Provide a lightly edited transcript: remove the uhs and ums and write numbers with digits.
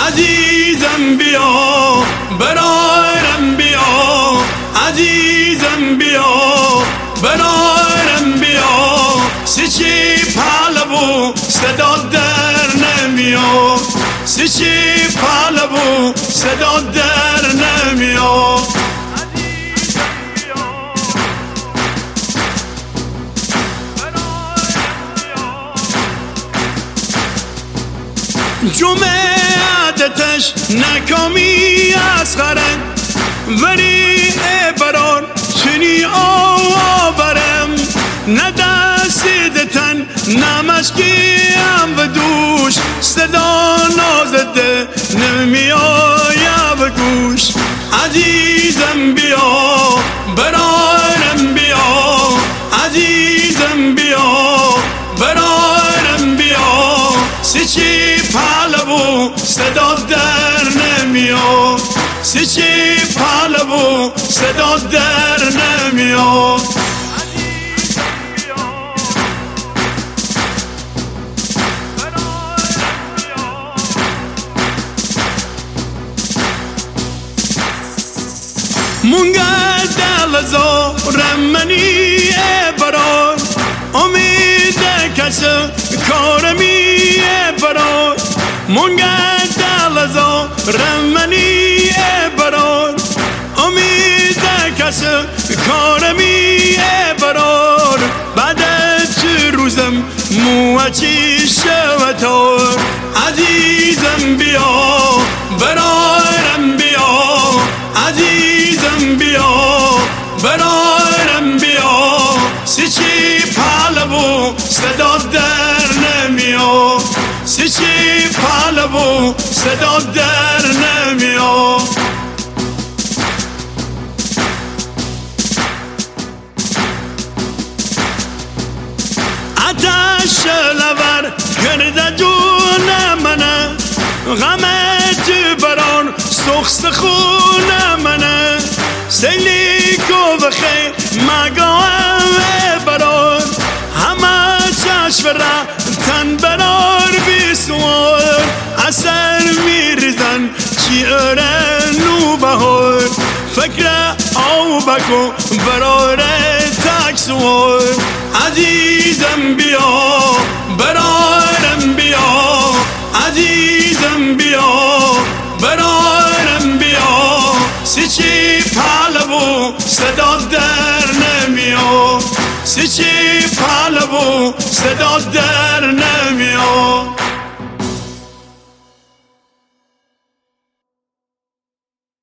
عزیزم بیا برارم بیا، عزیزم بیا برارم بیا، سچی پهلو صدا در نمیاد، سچی پهلو صدا در نمیاد. جمعیتش نکامی از خرن ولی برار چنی آورم، ندستیدتن نمشکیم و دوش، صدا نازده نمی آیا و گوش. عزیزم بیا برارم بیا، عزیزم بیا برارم بیا، سچی پهلو صدا در نمیاد، سچی پهلو صدا در نمیاد. مونگا دل زارم منی برار، امید کس کارمی برار، مونگا دل زارم منی برار، امید کس کارمی برار، بعد چه روزم موچی شوتار. عزیزم بیا برارم بیا، عزیزم بیا برارم بیا، سچی پهلو صدا در نمیاد، سچی پهلو صدا در نمیاد. آتش لور کرده جون منه، غمت بران سخت خون منه، سیلی کو بخی مگاه برار، همه چشم را تن برار بیسوار، اثر میریزن چی ارنو بهار، فکر آو بکو برار تکسوار. عزیزم بیا برارم بیا، عزیزم بیا برارم بیا، سچی پهلو صدا در نمیاد، سچی پهلو صدا در